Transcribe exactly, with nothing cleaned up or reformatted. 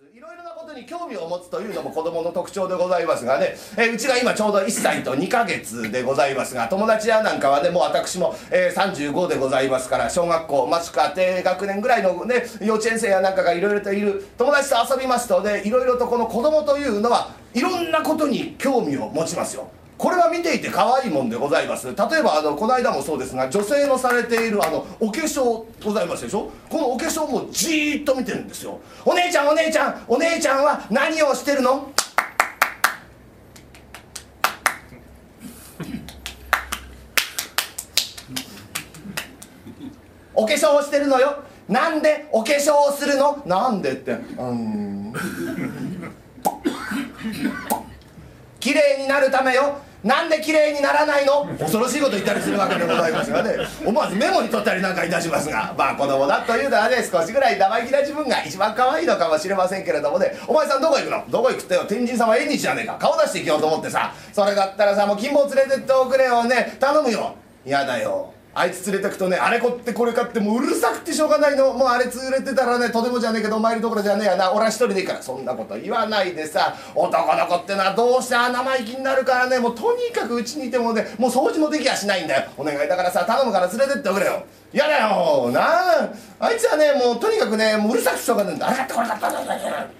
いろいろなことに興味を持つというのも子供の特徴でございますがね、えーうちが今ちょうどいっさいとにかげつでございますが、友達やなんかはね、もう私も、えー、さんじゅうごでございますから、小学校もしくは低学年ぐらいのね、幼稚園生やなんかがいろいろといる友達と遊びますとね、いろいろとこの子供というのはいろんなことに興味を持ちますよ。これは見ていて可愛いもんでございます。例えばあのこの間もそうですが、女性のされているあのお化粧ございますでしょ。このお化粧もじーっと見てるんですよ。お姉ちゃんお姉ちゃんお姉ちゃんは何をしてるの？お化粧をしてるのよ。なんでお化粧をするの？なんでって、うーん綺麗になるためよ。なんで綺麗にならないの？恐ろしいこと言ったりするわけでございますがね、思わずメモに取ったりなんかいたしますが、まあ子供だというのはね、少しぐらい生意気な自分が一番可愛いのかもしれませんけれどもね。お前さんどこ行くの？どこ行くってよ、天神様縁日じゃねえか。顔出していきようと思ってさ、それだったらさ、もう金坊連れてっておくれよね、頼むよ。やだよ、あいつ連れてくとね、あれこってこれかってもううるさくてしょうがないの。もうあれ連れてたらね、とてもじゃねえけどお参りどころじゃねえやな。俺は一人でいいから。そんなこと言わないでさ、男の子ってのはどうしてあ生意気になるからね、もうとにかくうちにいてもね、もう掃除もできやしないんだよ。お願いだからさ、頼むから連れてっておくれよ。やだよなあ、あいつはね、もうとにかくね、もううるさくてしょうがないんだ。あれだってこれだって